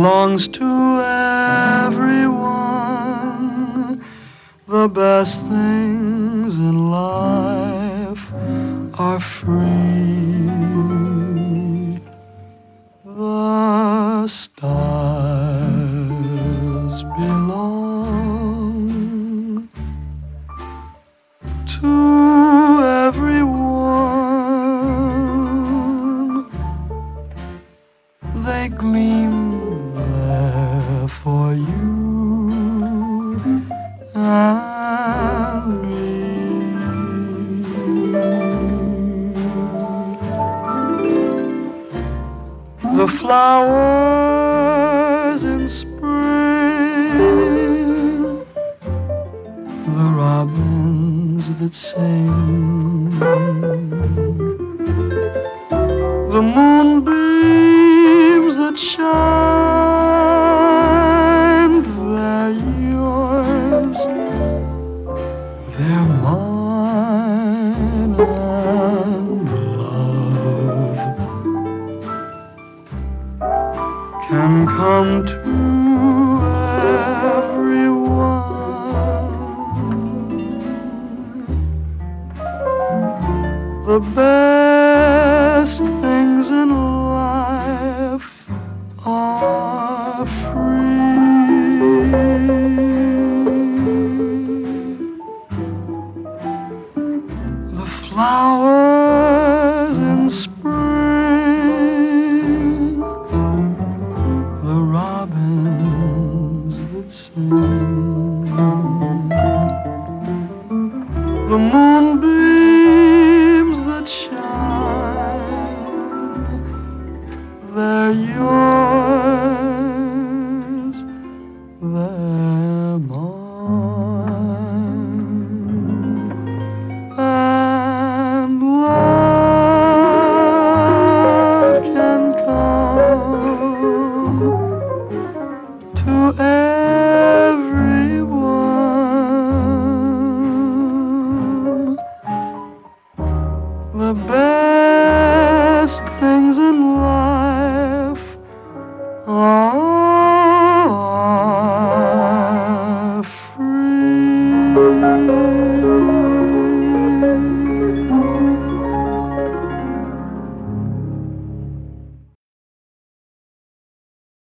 belongs to everyone. The best things in life are free. The stars belong to everyone. They gleam there for you and me. The flowers in spring, the robins that sing, the moonbeams that shine, they're yours, they're mine, and love can come to everyone. The best things in life are free. The flowers